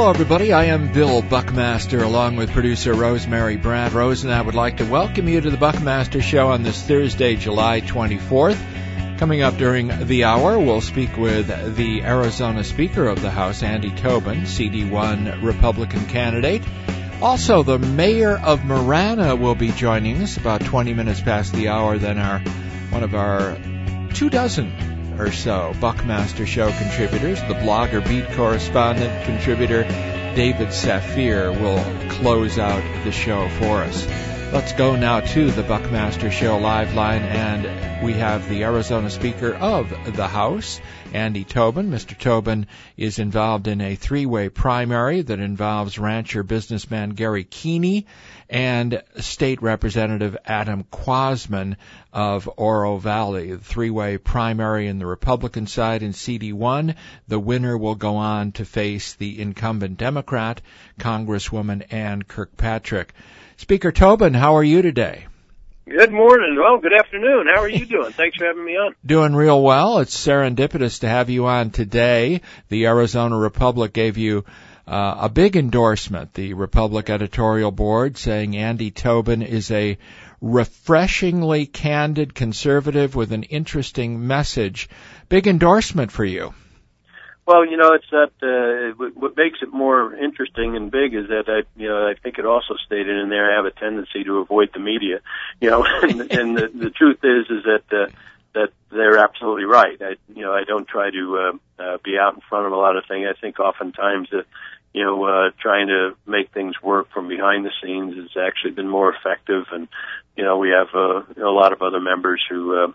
Hello, everybody. I am Bill Buckmaster, along with producer Rosemary Brad. Rose and I would like to welcome you to the Buckmaster Show on this Thursday, July 24th. Coming up during the hour, we'll speak with the Arizona Speaker of the House, Andy Tobin, CD1 Republican candidate. Also, the mayor of Marana will be joining us about 20 minutes past the hour. Then one of our 24 or so Buckmaster Show contributors, the blogger, beat correspondent, contributor David Saphir, will close out the show for us. Let's go now to the Buckmaster Show live line, and we have the Arizona Speaker of the House, Andy Tobin. Mr. Tobin is involved in a three-way primary that involves rancher businessman Gary Keeney and State Representative Adam Quasman of Oro Valley. The three-way primary in the Republican side in CD1. The winner will go on to face the incumbent Democrat, Congresswoman Ann Kirkpatrick. Speaker Tobin, how are you today? Good morning. Well, good afternoon. How are you doing? Thanks for having me on. Doing real well. It's serendipitous to have you on today. The Arizona Republic gave you a big endorsement, the Republic editorial board, saying Andy Tobin is a refreshingly candid conservative with an interesting message. Big endorsement for you. Well, it's that what makes it more interesting and big is that I think it also stated in there I have a tendency to avoid the media, and the truth is that they're absolutely right. I don't try to be out in front of a lot of things. I think oftentimes trying to make things work from behind the scenes has actually been more effective, and we have a lot of other members who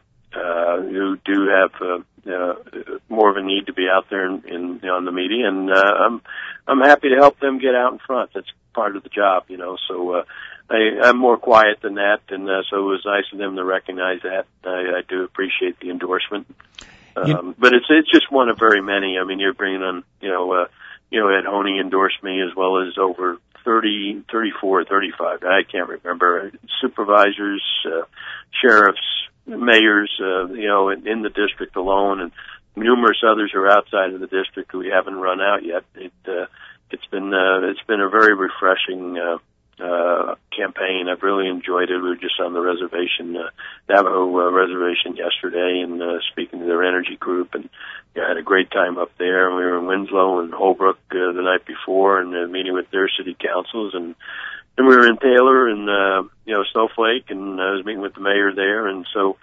do have more of a need to be out there on the media, and I'm happy to help them get out in front. That's part of the job, So I'm more quiet than that, and so it was nice of them to recognize that. I do appreciate the endorsement, but it's just one of very many. I mean, you're bringing on Ed Honey endorsed me, as well as over 30, 34, 35. I can't remember supervisors, sheriffs, mayors, in the district alone, and numerous others are outside of the district who we haven't run out yet. It's been a very refreshing campaign. I've really enjoyed it. We were just on the reservation, Navajo reservation yesterday, and speaking to their energy group, and I had a great time up there. We were in Winslow and Holbrook the night before, and meeting with their city councils, and we were in Taylor and Snowflake, and I was meeting with the mayor there, and so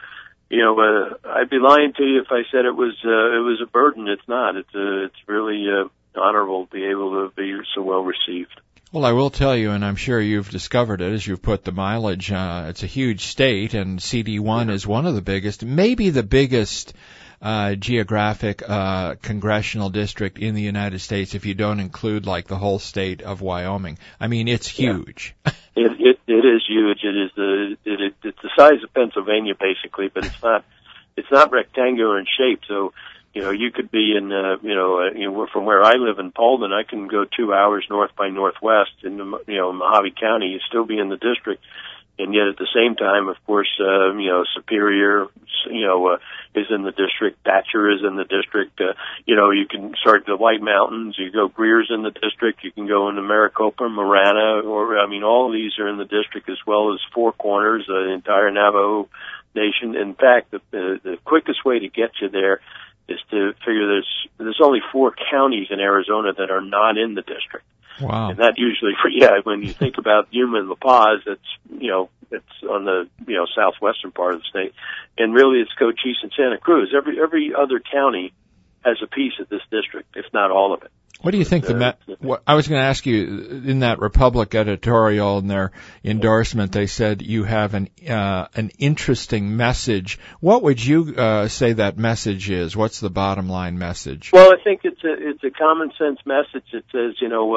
I'd be lying to you if I said it was a burden. It's not. It's really honorable to be able to be so well received. Well, I will tell you, and I'm sure you've discovered it as you've put the mileage. It's a huge state, and CD1 is one of the biggest, maybe the biggest geographic congressional district in the United States, if you don't include like the whole state of Wyoming. I mean, it's huge. It is huge. It's the size of Pennsylvania basically, but it's not rectangular in shape. So you could be in from where I live in Paulden, I can go 2 hours north by northwest in Mojave County. You still be in the district. And yet at the same time, of course, Superior, is in the district. Thatcher is in the district. You can start the White Mountains. You go Greer's in the district. You can go into Maricopa, Marana, all of these are in the district, as well as Four Corners, the entire Navajo Nation. In fact, the quickest way to get you there is to figure there's only 4 counties in Arizona that are not in the district. Wow. And that usually, when you think about Yuma and La Paz, it's on the, southwestern part of the state. And really it's Cochise and Santa Cruz. Every other county has a piece of this district, if not all of it. What do you think I was going to ask you, in that Republic editorial and their endorsement, they said you have an interesting message. What would you say that message is? What's the bottom line message? Well, I think it's a common sense message that says,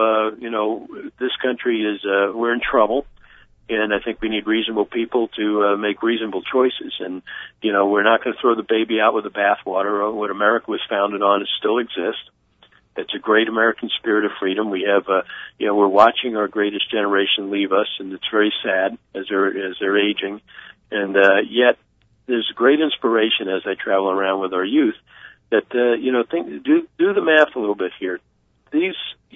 this country is, we're in trouble. And I think we need reasonable people to make reasonable choices. And, we're not going to throw the baby out with the bathwater. What America was founded on still exists. It's a great American spirit of freedom. We have, we're watching our greatest generation leave us, and it's very sad as they're aging. And yet, there's great inspiration as I travel around with our youth that, do the math a little bit here. These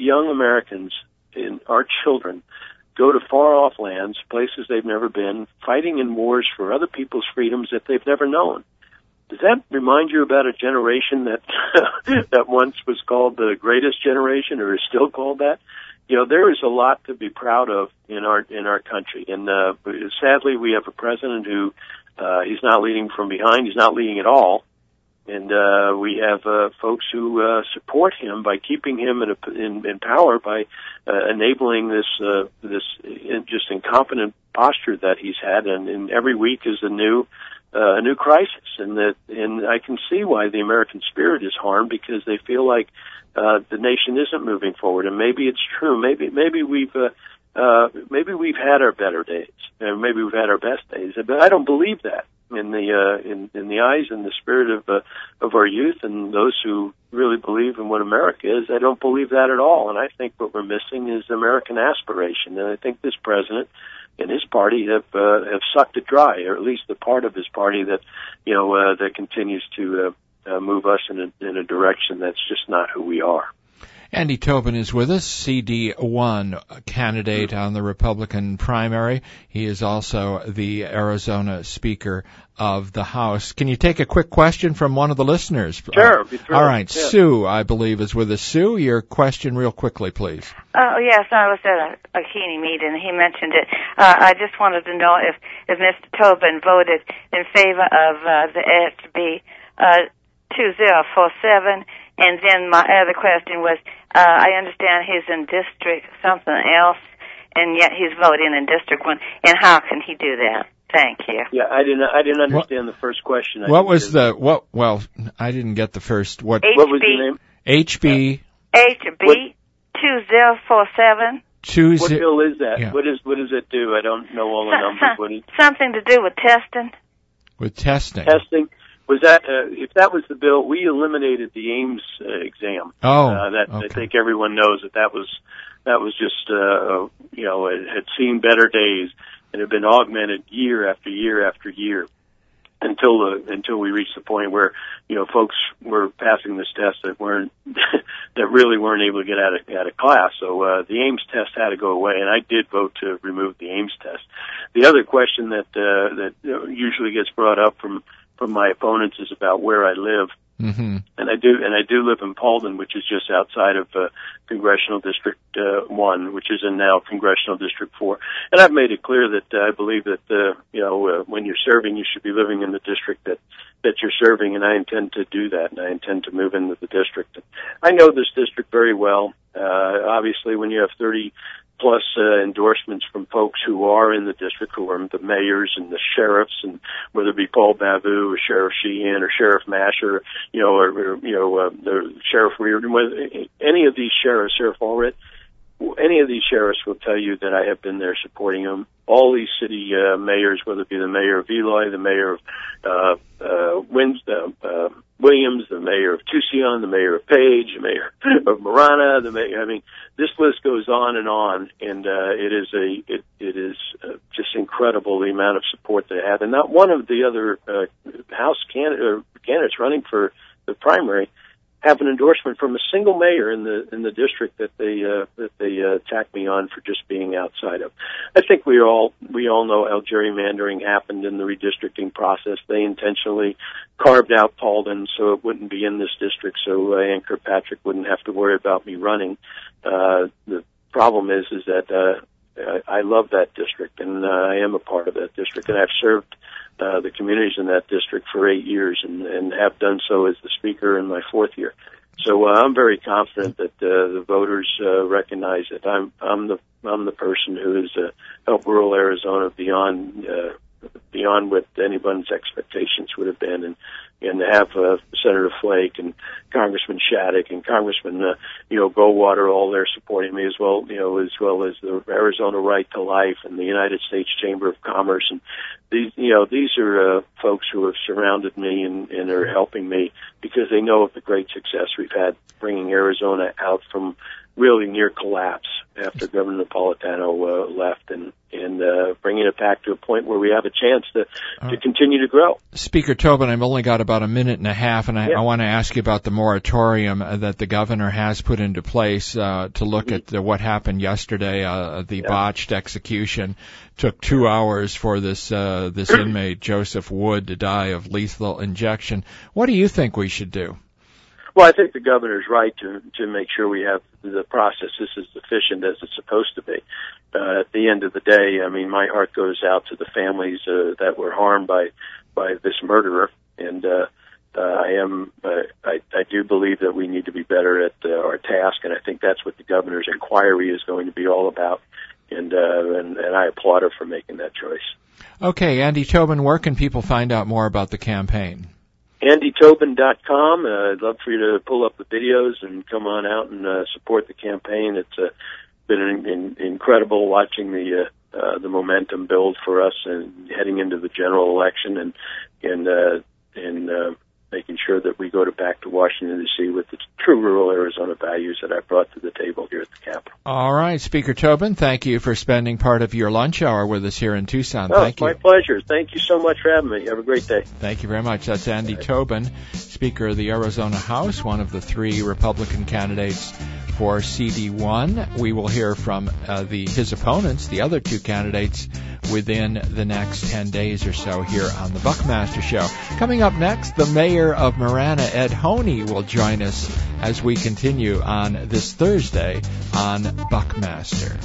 young Americans, our children, go to far-off lands, places they've never been, fighting in wars for other people's freedoms that they've never known. Does that remind you about a generation that that once was called the greatest generation, or is still called that? You know, there is a lot to be proud of in our country, and sadly, we have a president who he's not leading from behind. He's not leading at all, and we have folks who support him by keeping him in power by enabling this just incompetent posture that he's had, and every week is a new crisis, and I can see why the American spirit is harmed, because they feel like the nation isn't moving forward. And maybe it's true. Maybe we've had our better days, and maybe we've had our best days. But I don't believe that in the eyes and the spirit of our youth and those who really believe in what America is. I don't believe that at all. And I think what we're missing is American aspiration. And I think this president and his party have sucked it dry, or at least the part of his party that that continues to move us in a direction that's just not who we are. Andy Tobin is with us, CD1 candidate on the Republican primary. He is also the Arizona Speaker of the House. Can you take a quick question from one of the listeners? Sure. All right. Yeah. Sue, I believe, is with us. Sue, your question real quickly, please. Oh, yes. I was at a Keeney meeting, and he mentioned it. I just wanted to know if Mr. Tobin voted in favor of the HB 2047. And then my other question was, I understand he's in District something else, and yet he's voting in District 1. And how can he do that? Thank you. Yeah, I didn't understand the first question. Well, I didn't get the first. What was the name? HB 2047. What bill is that? Yeah. What does it do? I don't know all the numbers. Something to do with testing. With testing. Testing. Was that if that was the bill? We eliminated the Ames exam. Okay. I think everyone knows that was just it had seen better days and had been augmented year after year after year until we reached the point where folks were passing this test that really weren't able to get out of class. So the Ames test had to go away, and I did vote to remove the Ames test. The other question that usually gets brought up from my opponents is about where I live. Mm-hmm. And I do live in Paulden, which is just outside of Congressional District 1, which is in now Congressional District 4. And I've made it clear that I believe that when you're serving, you should be living in the district that you're serving, and I intend to do that, and I intend to move into the district. I know this district very well. Obviously, when you have 30 plus endorsements from folks who are in the district, who are the mayors and the sheriffs, and whether it be Paul Bavu or Sheriff Sheehan or Sheriff Masher, the Sheriff Reardon, any of these sheriffs, Sheriff Allred, any of these sheriffs will tell you that I have been there supporting them. All these city mayors, whether it be the mayor of Eloy, the mayor of Williams, the mayor of Tucson, the mayor of Page, the mayor of Marana, this list goes on, and it is just incredible the amount of support they have. And not one of the other House candidates running for the primary have an endorsement from a single mayor in the district that they attack me on for just being outside of. I think we all know how gerrymandering happened in the redistricting process. They intentionally carved out Paulden so it wouldn't be in this district, so Ann Kirkpatrick wouldn't have to worry about me running. The problem is that I love that district, and I am a part of that district, and I've served the communities in that district for 8 years, and have done so as the speaker in my 4th year. So I'm very confident that the voters recognize that I'm the person who has helped rural Arizona beyond what anyone's expectations would have been, and to have Senator Flake and Congressman Shattuck and Congressman Goldwater all there supporting me, as well as the Arizona Right to Life and the United States Chamber of Commerce, and these are folks who have surrounded me and are helping me because they know of the great success we've had bringing Arizona out from really near collapse after Governor Napolitano left, and bringing it back to a point where we have a chance to continue to grow. Speaker Tobin, I've only got about a minute and a half, and I want to ask you about the moratorium that the governor has put into place to look at what happened yesterday. The botched execution took 2 hours for this inmate, Joseph Wood, to die of lethal injection. What do you think we should do? Well, I think the governor's right to make sure we have the process is as efficient as it's supposed to be. At the end of the day, I mean, my heart goes out to the families that were harmed by this murderer, and I do believe that we need to be better at our task, and I think that's what the governor's inquiry is going to be all about, and I applaud her for making that choice. Okay, Andy Tobin, where can people find out more about the campaign? AndyTobin.com. I'd love for you to pull up the videos and come on out and support the campaign. It's been incredible watching the momentum build for us and heading into the general election and making sure that we go back to Washington, D.C. with the true rural Arizona values that I brought to the table here at the Capitol. All right, Speaker Tobin, thank you for spending part of your lunch hour with us here in Tucson. Thank you. My pleasure. Thank you so much for having me. Have a great day. Thank you very much. That's Andy Tobin, Speaker of the Arizona House, one of the 3 Republican candidates for CD1. We will hear from his opponents, the other 2 candidates, within the next 10 days or so here on the Buckmaster Show. Coming up next, the mayor of Marana, Ed Honey, will join us as we continue on this Thursday on Buckmaster.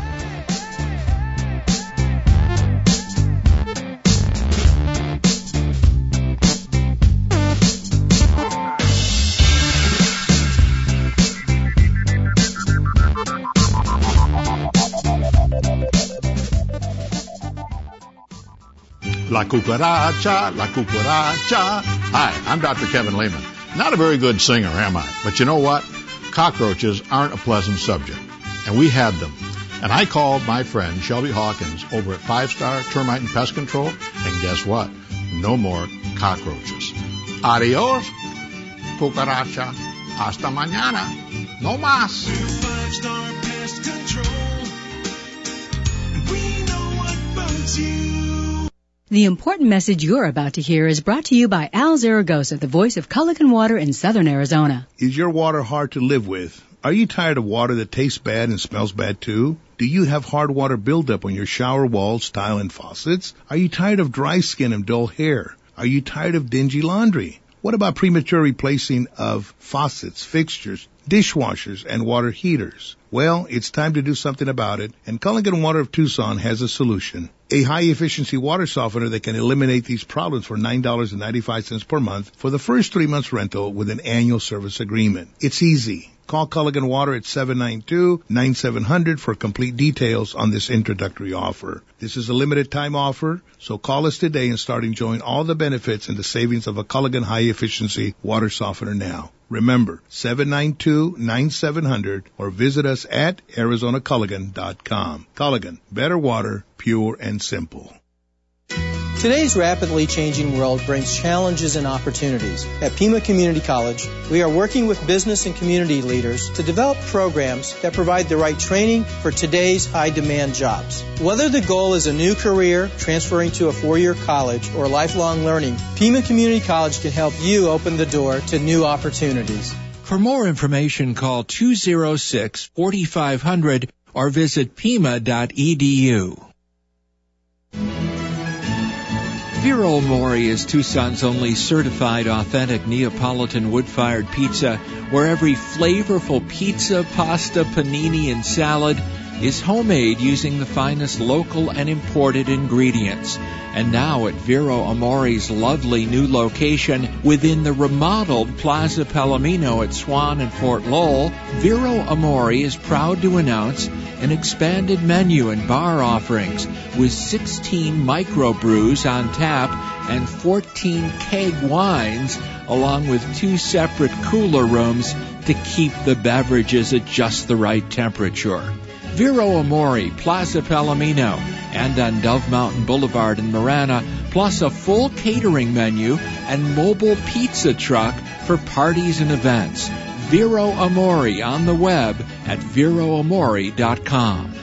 La cucaracha, la cucaracha. Hi, I'm Dr. Kevin Lehman. Not a very good singer, am I? But you know what? Cockroaches aren't a pleasant subject, and we had them. And I called my friend Shelby Hawkins over at 5-Star Termite and Pest Control, and guess what? No more cockroaches. Adios, cucaracha. Hasta mañana. No más. 5-Star Pest Control. We know what bugs you. The important message you're about to hear is brought to you by Al Zaragoza, the voice of Culligan Water in Southern Arizona. Is your water hard to live with? Are you tired of water that tastes bad and smells bad too? Do you have hard water buildup on your shower walls, tile, and faucets? Are you tired of dry skin and dull hair? Are you tired of dingy laundry? What about premature replacing of faucets, fixtures, dishwashers, and water heaters? Well, it's time to do something about it, and Culligan Water of Tucson has a solution. A high-efficiency water softener that can eliminate these problems for $9.95 per month for the first 3 months rental with an annual service agreement. It's easy. Call Culligan Water at 792-9700 for complete details on this introductory offer. This is a limited time offer, so call us today and start enjoying all the benefits and the savings of a Culligan high-efficiency water softener now. Remember, 792-9700 or visit us at ArizonaCulligan.com. Culligan, better water, pure and simple. Today's rapidly changing world brings challenges and opportunities. At Pima Community College, we are working with business and community leaders to develop programs that provide the right training for today's high-demand jobs. Whether the goal is a new career, transferring to a 4-year college, or lifelong learning, Pima Community College can help you open the door to new opportunities. For more information, call 206-4500 or visit pima.edu. Vero Mori is Tucson's only certified authentic Neapolitan wood-fired pizza, where every flavorful pizza, pasta, panini, and salad is homemade using the finest local and imported ingredients. And now at Vero Amori's lovely new location within the remodeled Plaza Palomino at Swan and Fort Lowell, Vero Amori is proud to announce an expanded menu and bar offerings with 16 microbrews on tap and 14 keg wines, along with 2 separate cooler rooms to keep the beverages at just the right temperature. Vero Amori, Plaza Palomino, and on Dove Mountain Boulevard in Marana, plus a full catering menu and mobile pizza truck for parties and events. Vero Amore on the web at veroamore.com.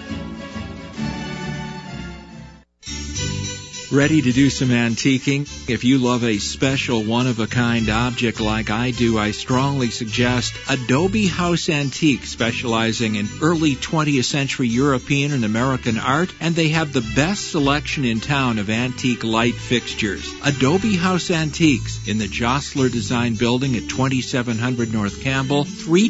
Ready to do some antiquing? If you love a special one-of-a-kind object like I do, I strongly suggest Adobe House Antique, specializing in early 20th century European and American art, and they have the best selection in town of antique light fixtures. Adobe House Antiques in the Jostler Design Building at 2700 North Campbell,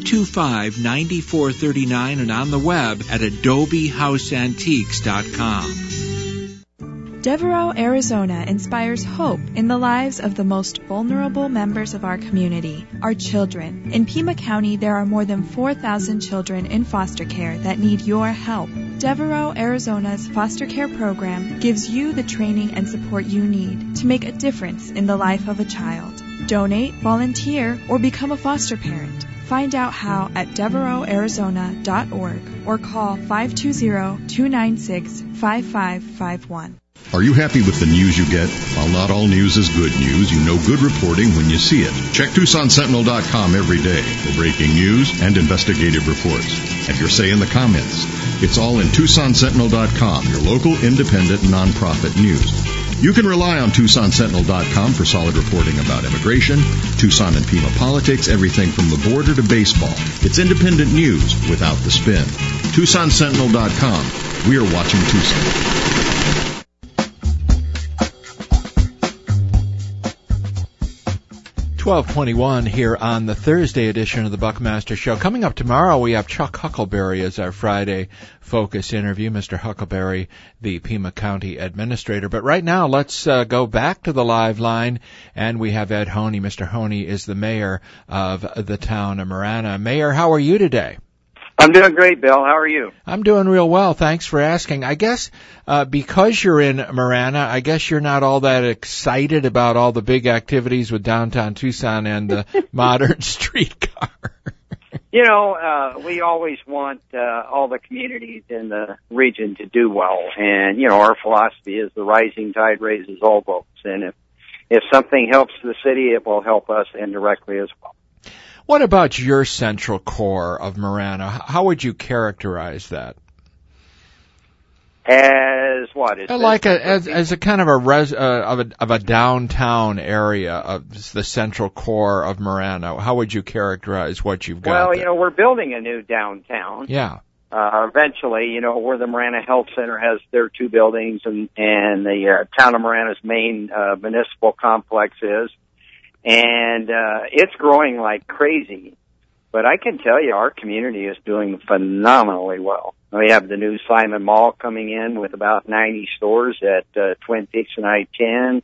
325-9439, and on the web at adobehouseantiques.com. Devereaux, Arizona inspires hope in the lives of the most vulnerable members of our community, our children. In Pima County, there are more than 4,000 children in foster care that need your help. Devereaux, Arizona's foster care program gives you the training and support you need to make a difference in the life of a child. Donate, volunteer, or become a foster parent. Find out how at DevereauxArizona.org or call 520-296-5551. Are you happy with the news you get? While not all news is good news, you know good reporting when you see it. Check TucsonSentinel.com every day for breaking news and investigative reports. Have your say in the comments. It's all in TucsonSentinel.com, your local independent nonprofit news. You can rely on TucsonSentinel.com for solid reporting about immigration, Tucson and Pima politics, everything from the border to baseball. It's independent news without the spin. TucsonSentinel.com. We are watching Tucson. 12:21 here on the Thursday edition of the Buckmaster Show. Coming up tomorrow, we have Chuck Huckleberry as our Friday focus interview. Mr. Huckleberry, the Pima County Administrator. But right now, let's go back to the live line, and we have Ed Honey. Mr. Honey is the mayor of the town of Marana. Mayor, how are you today? I'm doing great, Bill. How are you? I'm doing real well. Thanks for asking. I guess because you're in Marana, I guess you're not all that excited about all the big activities with downtown Tucson and the modern streetcar. You know, we always want all the communities in the region to do well. And, you know, our philosophy is the rising tide raises all boats. And if something helps the city, it will help us indirectly as well. What about your central core of Marana? How would you characterize that? As what? As a kind of a downtown area of the central core of Marana. How would you characterize what you've got? Well, there? you know, we're building a new downtown. Yeah. Eventually, you know, where the Marana Health Center has their two buildings and the town of Marana's main municipal complex is. And it's growing like crazy. But I can tell you our community is doing phenomenally well. We have the new Simon Mall coming in with about 90 stores at Twin Peaks and I-10.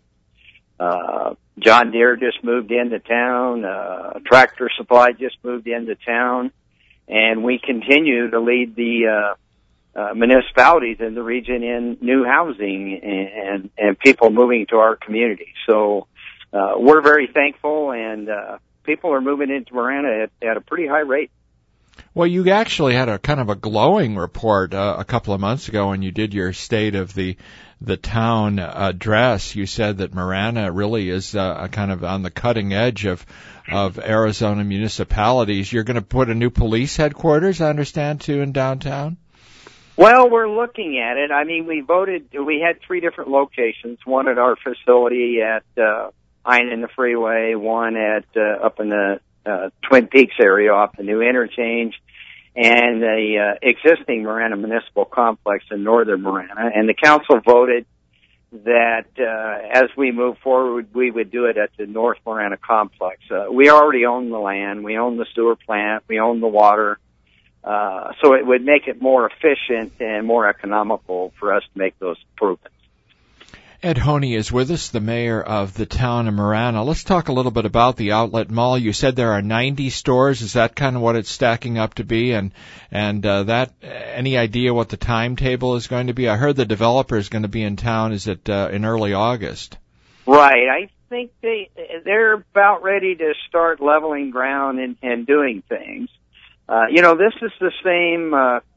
John Deere just moved into town. Tractor Supply just moved into town. And we continue to lead the municipalities in the region in new housing and people moving to our community. So we're very thankful, and people are moving into Marana at a pretty high rate. Well, you actually had a kind of a glowing report a couple of months ago when you did your State of the Town address. You said that Marana really is kind of on the cutting edge of Arizona municipalities. You're going to put a new police headquarters, I understand, too, in downtown? Well, we're looking at it. I mean, we had 3 different locations, one at our facility at Ein in the freeway, one at up in the Twin Peaks area off the new interchange, and the existing Marana Municipal Complex in northern Marana. And the council voted that as we move forward, we would do it at the North Marana Complex. We already own the land, we own the sewer plant, we own the water, so it would make it more efficient and more economical for us to make those improvements. Ed Honey is with us, the mayor of the town of Marana. Let's talk a little bit about the outlet mall. You said there are 90 stores. Is that kind of what it's stacking up to be? And that, any idea what the timetable is going to be? I heard the developer is going to be in town. Is it in early August? Right. I think they're about ready to start leveling ground and doing things. You know, this is the same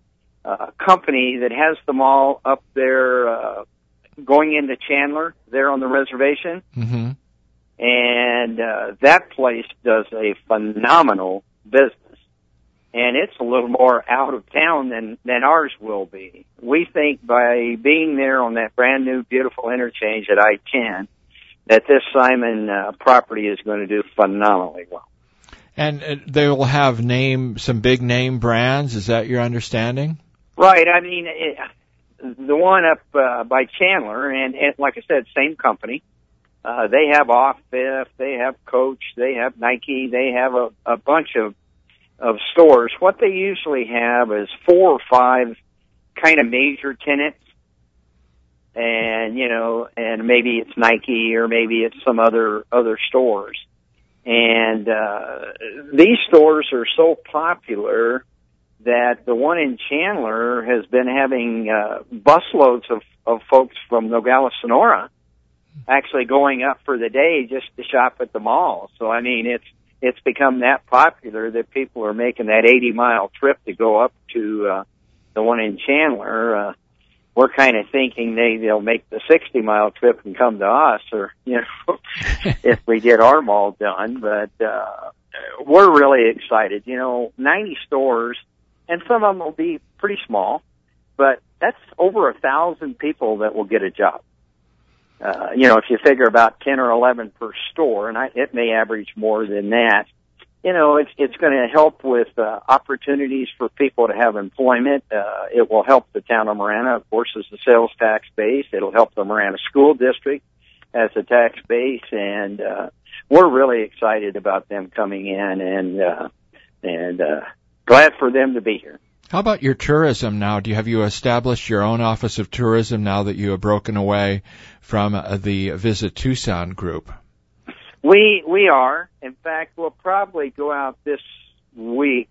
company that has the mall up there going into Chandler there on the reservation. Mm-hmm. And that place does a phenomenal business. And it's a little more out of town than ours will be. We think by being there on that brand new, beautiful interchange at I-10, that this Simon property is going to do phenomenally well. And they will have some big name brands. Is that your understanding? Right. I mean, the one up by Chandler, and like I said, same company. They have Off Fifth, they have Coach, they have Nike, they have a bunch of stores. What they usually have is 4 or 5 kind of major tenants, and and maybe it's Nike or maybe it's some other stores. And these stores are so popular that the one in Chandler has been having busloads of folks from Nogales, Sonora, actually going up for the day just to shop at the mall. So I mean, it's become that popular that people are making that 80-mile trip to go up to the one in Chandler. We're kind of thinking they'll make the 60-mile trip and come to us, or if we get our mall done. But we're really excited. 90 stores, and some of them will be pretty small, but that's over 1,000 people that will get a job. If you figure about 10 or 11 per store, and it may average more than that, it's going to help with opportunities for people to have employment. It will help the town of Marana, of course, as a sales tax base. It'll help the Marana School District as a tax base, and we're really excited about them coming in, and glad for them to be here. How about your tourism now? Have you established your own office of tourism now that you have broken away from the Visit Tucson group? We are. In fact, we'll probably go out this week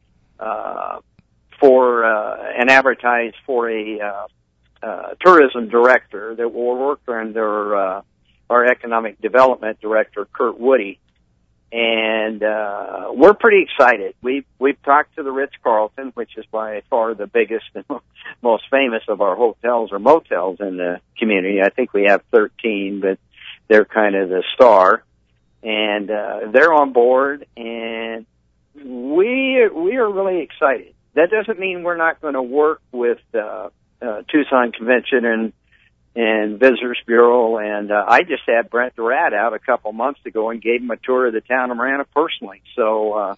for and advertise for a tourism director that will work under our economic development director, Kurt Woody. And we're pretty excited. We've talked to the Ritz-Carlton, which is by far the biggest and most famous of our hotels or motels in the community. I think we have 13, but they're kind of the star. And they're on board, and we are really excited. That doesn't mean we're not going to work with Tucson Convention and Visitors Bureau, and I just had Brent Durad out a couple months ago and gave him a tour of the town of Marana personally. So,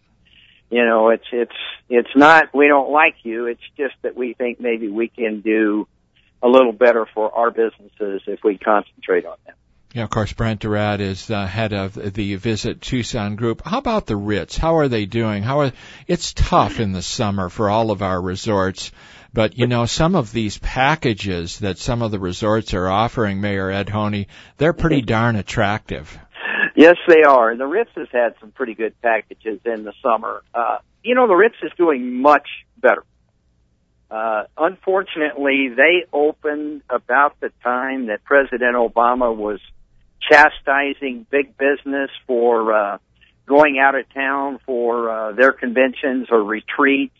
it's not we don't like you. It's just that we think maybe we can do a little better for our businesses if we concentrate on them. Yeah, of course, Brent Durad is the head of the Visit Tucson group. How about the Ritz? How are they doing? It's tough in the summer for all of our resorts. But, some of these packages that some of the resorts are offering, Mayor Ed Honey, they're pretty darn attractive. Yes, they are. The Ritz has had some pretty good packages in the summer. The Ritz is doing much better. Unfortunately, they opened about the time that President Obama was chastising big business for going out of town for their conventions or retreats.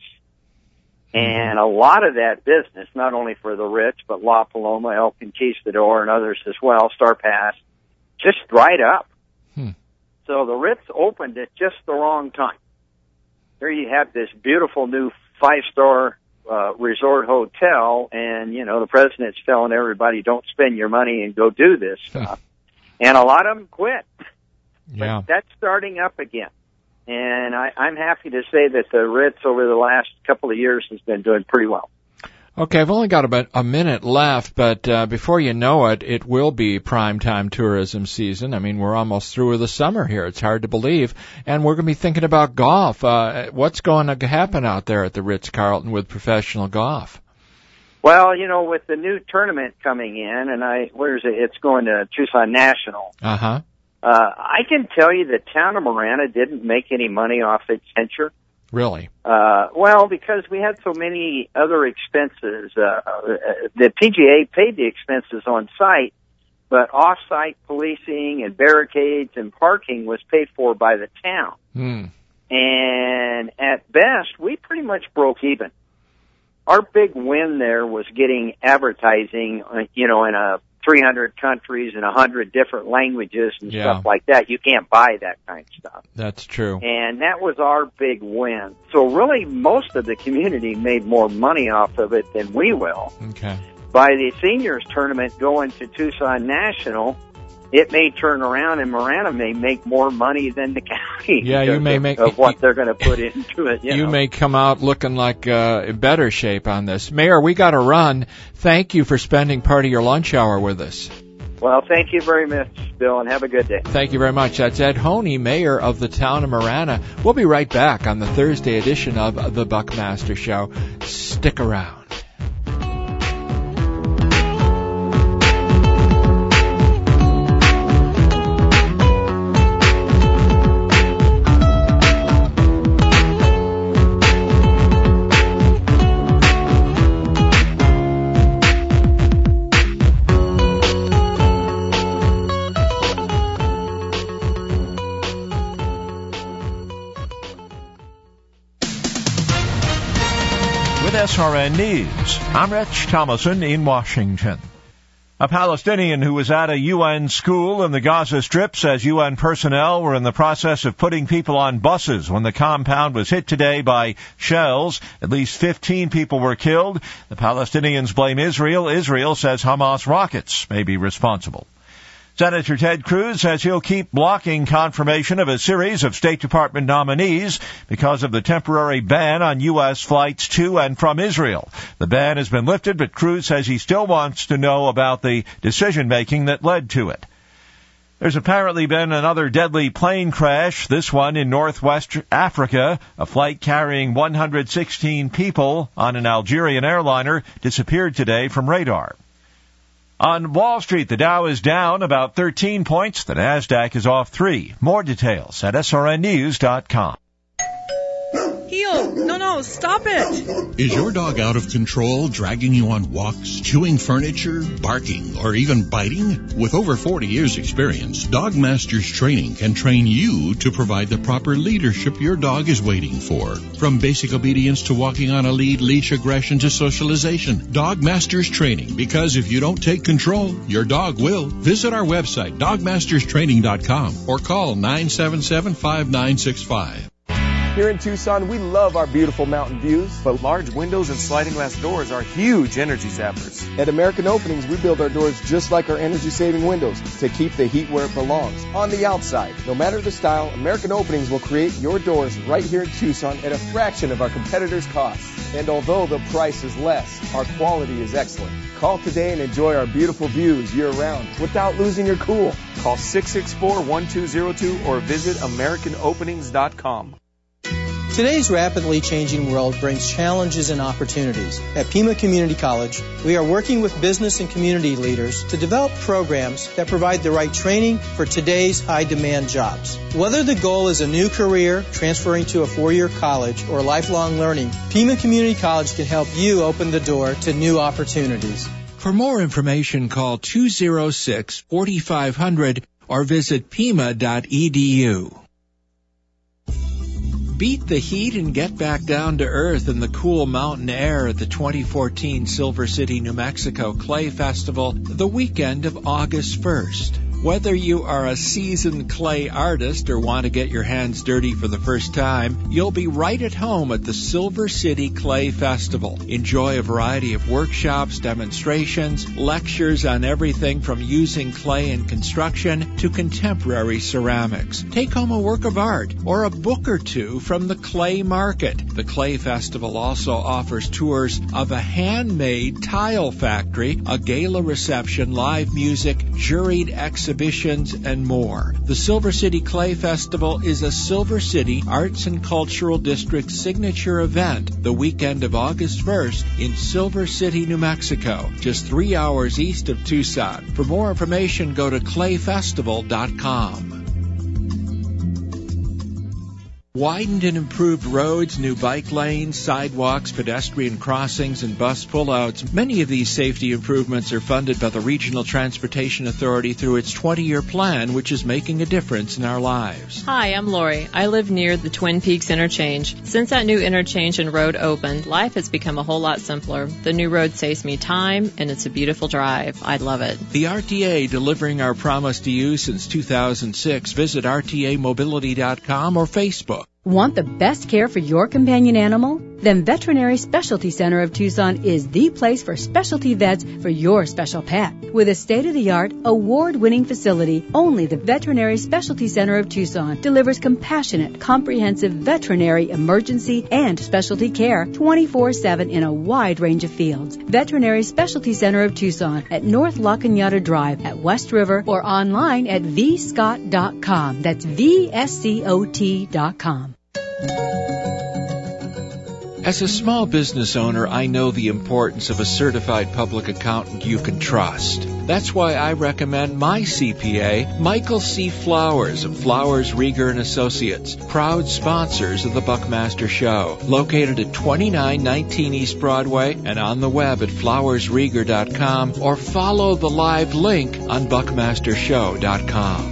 And a lot of that business, not only for the Ritz, but La Paloma, El Conquistador, and others as well, Star Pass, just dried up. So the Ritz opened at just the wrong time. There you have this beautiful new 5-star resort hotel, and, the president's telling everybody, don't spend your money and go do this stuff. And a lot of them quit. Yeah. But that's starting up again. And I'm happy to say that the Ritz over the last couple of years has been doing pretty well. Okay, I've only got about a minute left, but before you know it, it will be primetime tourism season. I mean, we're almost through with the summer here. It's hard to believe. And we're going to be thinking about golf. What's going to happen out there at the Ritz-Carlton with professional golf? Well, with the new tournament coming in, and it's going to Tucson National. Uh-huh. I can tell you the town of Marana didn't make any money off its venture. Really? Well, because we had so many other expenses. The PGA paid the expenses on site, but off-site policing and barricades and parking was paid for by the town. And at best, we pretty much broke even. Our big win there was getting advertising, in a 300 countries and 100 different languages and stuff like that. You can't buy that kind of stuff. That's true. And that was our big win. So really, most of the community made more money off of it than we will. Okay. By the seniors tournament going to Tucson National, it may turn around and Marana may make more money than the county. Yeah, you may make of what they're going to put into it. You know. May come out looking like in better shape on this. Mayor, we got to run. Thank you for spending part of your lunch hour with us. Well, thank you very much, Bill, and have a good day. Thank you very much. That's Ed Honey, Mayor of the town of Marana. We'll be right back on the Thursday edition of the Buckmaster Show. Stick around. SRN News. I'm Rich Thomason in Washington. A Palestinian who was at a UN school in the Gaza Strip says UN personnel were in the process of putting people on buses when the compound was hit today by shells. At least 15 people were killed. The Palestinians blame Israel. Israel says Hamas rockets may be responsible. Senator Ted Cruz says he'll keep blocking confirmation of a series of State Department nominees because of the temporary ban on U.S. flights to and from Israel. The ban has been lifted, but Cruz says he still wants to know about the decision-making that led to it. There's apparently been another deadly plane crash, this one in northwest Africa. A flight carrying 116 people on an Algerian airliner disappeared today from radar. On Wall Street, the Dow is down about 13 points. The Nasdaq is off 3. More details at srnnews.com. Heel! No, stop it! Is your dog out of control, dragging you on walks, chewing furniture, barking, or even biting? With over 40 years experience, Dog Masters Training can train you to provide the proper leadership your dog is waiting for. From basic obedience to walking on a lead, leash aggression to socialization. Dog Masters Training, because if you don't take control, your dog will. Visit our website, dogmasterstraining.com, or call 977-5965. Here in Tucson, we love our beautiful mountain views, but large windows and sliding glass doors are huge energy zappers. At American Openings, we build our doors just like our energy-saving windows to keep the heat where it belongs, on the outside. No matter the style, American Openings will create your doors right here in Tucson at a fraction of our competitors' costs. And although the price is less, our quality is excellent. Call today and enjoy our beautiful views year-round without losing your cool. Call 664-1202 or visit AmericanOpenings.com. Today's rapidly changing world brings challenges and opportunities. At Pima Community College, we are working with business and community leaders to develop programs that provide the right training for today's high-demand jobs. Whether the goal is a new career, transferring to a four-year college, or lifelong learning, Pima Community College can help you open the door to new opportunities. For more information, call 206-4500 or visit pima.edu. Beat the heat and get back down to earth in the cool mountain air at the 2014 Silver City, New Mexico Clay Festival the weekend of August 1st. Whether you are a seasoned clay artist or want to get your hands dirty for the first time, you'll be right at home at the Silver City Clay Festival. Enjoy a variety of workshops, demonstrations, lectures on everything from using clay in construction to contemporary ceramics. Take home a work of art or a book or two from the clay market. The Clay Festival also offers tours of a handmade tile factory, a gala reception, live music, juried exhibitions, and more. The Silver City Clay Festival is a Silver City Arts and Cultural District signature event the weekend of August 1st in Silver City, New Mexico, just 3 hours east of Tucson. For more information, go to clayfestival.com. Widened and improved roads, new bike lanes, sidewalks, pedestrian crossings, and bus pullouts. Many of these safety improvements are funded by the Regional Transportation Authority through its 20-year plan, which is making a difference in our lives. Hi, I'm Lori. I live near the Twin Peaks interchange. Since that new interchange and road opened, life has become a whole lot simpler. The new road saves me time, and it's a beautiful drive. I love it. The RTA, delivering our promise to you since 2006. Visit RTAmobility.com or Facebook. Want the best care for your companion animal? Then Veterinary Specialty Center of Tucson is the place for specialty vets for your special pet. With a state-of-the-art, award-winning facility, only the Veterinary Specialty Center of Tucson delivers compassionate, comprehensive veterinary emergency and specialty care 24/7 in a wide range of fields. Veterinary Specialty Center of Tucson at North La Cañada Drive at West River or online at vscott.com. That's VSCOT.com. As a small business owner, I know the importance of a certified public accountant you can trust. That's why I recommend my CPA, Michael C. Flowers of Flowers, Rieger & Associates, proud sponsors of the Buckmaster Show, located at 2919 East Broadway and on the web at flowersrieger.com, or follow the live link on buckmastershow.com.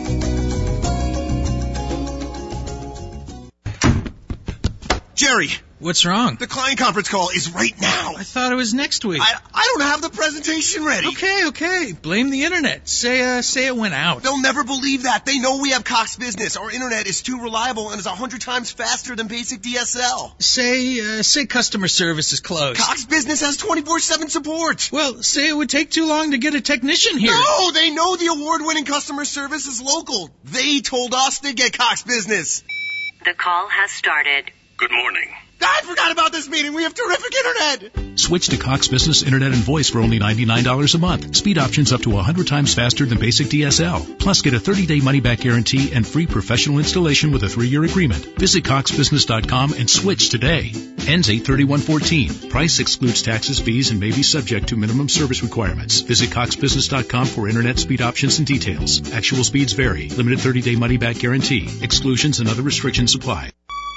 Jerry! What's wrong? The client conference call is right now. I thought it was next week. I don't have the presentation ready. Okay. Blame the internet. Say it went out. They'll never believe that. They know we have Cox Business. Our internet is too reliable and is 100 times faster than basic DSL. Say customer service is closed. Cox Business has 24/7 support. Well, say it would take too long to get a technician here. No, they know the award-winning customer service is local. They told us to get Cox Business. The call has started. Good morning. I forgot about this meeting. We have terrific internet. Switch to Cox Business Internet and Voice for only $99 a month. Speed options up to 100 times faster than basic DSL. Plus, get a 30-day money-back guarantee and free professional installation with a 3-year agreement. Visit coxbusiness.com and switch today. Ends 8/31/14. Price excludes taxes, fees, and may be subject to minimum service requirements. Visit coxbusiness.com for internet speed options and details. Actual speeds vary. Limited 30-day money-back guarantee. Exclusions and other restrictions apply.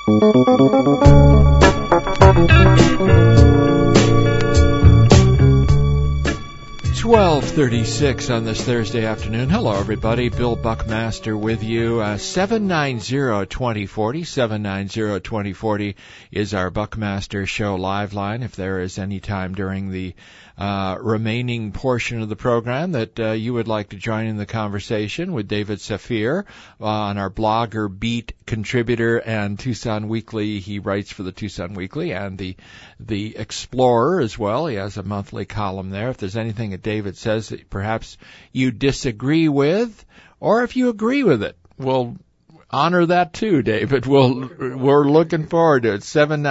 12:36 on this Thursday afternoon. Hello, everybody. Bill Buckmaster with you. 790-2040. 790-2040 is our Buckmaster Show live line. If there is any time during the remaining portion of the program that you would like to join in the conversation with David Saphir on our Blogger Beat contributor and Tucson Weekly. He writes for the Tucson Weekly and the Explorer as well. He has a monthly column there. If there's anything that David says that perhaps you disagree with, or if you agree with it, we'll honor that too, David. We're looking forward to it.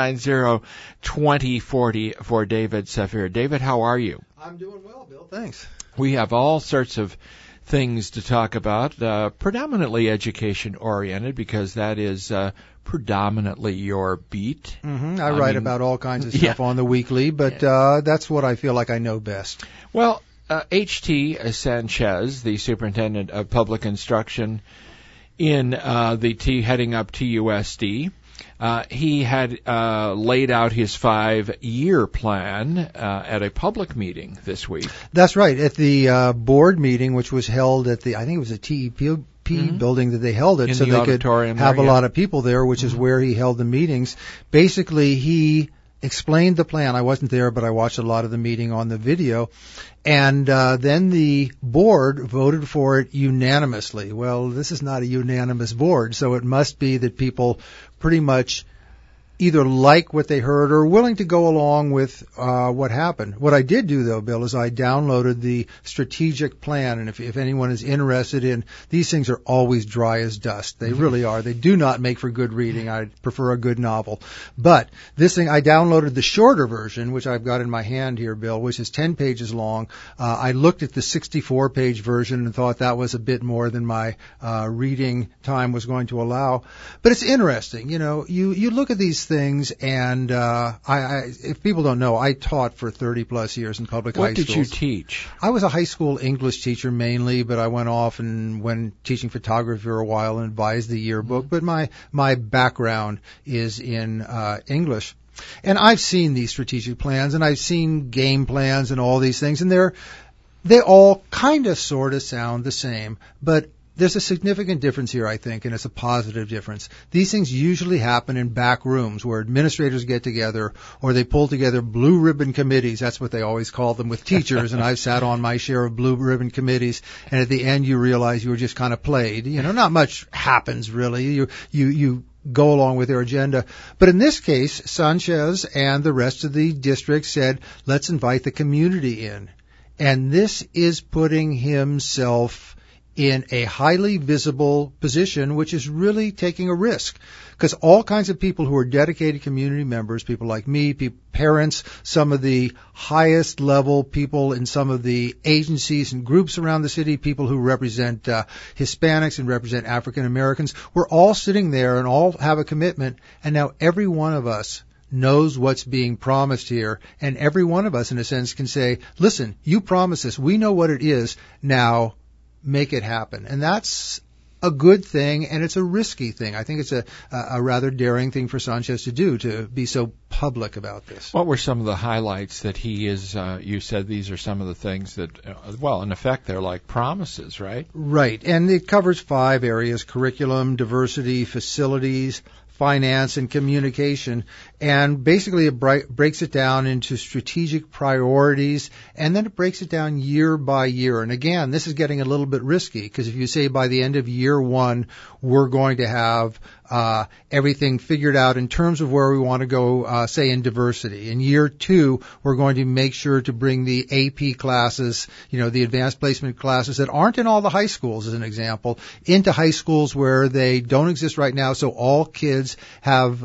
790-2040 for David Saphir. David, how are you? I'm doing well, Bill. Thanks. We have all sorts of things to talk about, predominantly education-oriented, because that is predominantly your beat. Mm-hmm. I write about all kinds of stuff on the weekly, but that's what I feel like I know best. Well, H.T. Sanchez, the superintendent of public instruction in heading up TUSD, he had laid out his 5-year plan at a public meeting this week. That's right. At the board meeting, which was held at I think it was a TEP building that they held it, in so the they could have a lot of people there, which is where he held the meetings. Basically, he explained the plan. I wasn't there, but I watched a lot of the meeting on the video. And then the board voted for it unanimously. Well, this is not a unanimous board, so it must be that people pretty much either like what they heard or willing to go along with what happened. What I did do, though, Bill, is I downloaded the strategic plan, and if anyone is interested in, these things are always dry as dust. They really are. They do not make for good reading. I prefer a good novel. But this thing, I downloaded the shorter version, which I've got in my hand here, Bill, which is 10 pages long. I looked at the 64-page version and thought that was a bit more than my reading time was going to allow. But it's interesting. You know, you look at these things, and if people don't know, I taught for 30 plus years in public high schools. What did you teach? I was a high school English teacher mainly, but I went off and went teaching photography for a while and advised the yearbook. But my background is in English. And I've seen these strategic plans, and I've seen game plans and all these things, and they all kind of sort of sound the same, but there's a significant difference here, I think, and it's a positive difference. These things usually happen in back rooms where administrators get together, or they pull together blue ribbon committees. That's what they always call them with teachers, and I've sat on my share of blue ribbon committees, and at the end you realize you were just kind of played. Not much happens really. You go along with their agenda. But in this case, Sanchez and the rest of the district said, let's invite the community in. And this is putting himself in a highly visible position, which is really taking a risk. Because all kinds of people who are dedicated community members, people like me, parents, some of the highest level people in some of the agencies and groups around the city, people who represent Hispanics and represent African Americans, we're all sitting there and all have a commitment, and now every one of us knows what's being promised here, and every one of us, in a sense, can say, listen, you promised this, we know what it is, now make it happen. And that's a good thing, and it's a risky thing. I think it's a rather daring thing for Sanchez to do, to be so public about this. What were some of the highlights that he is, you said these are some of the things that, in effect, they're like promises, right? Right, and it covers 5 areas: curriculum, diversity, facilities, finance, and communication, and basically it breaks it down into strategic priorities, and then it breaks it down year by year. And again, this is getting a little bit risky, because if you say by the end of year 1, we're going to have everything figured out in terms of where we want to go, say in diversity. In year 2, we're going to make sure to bring the AP classes, the advanced placement classes that aren't in all the high schools, as an example, into high schools where they don't exist right now, so all kids have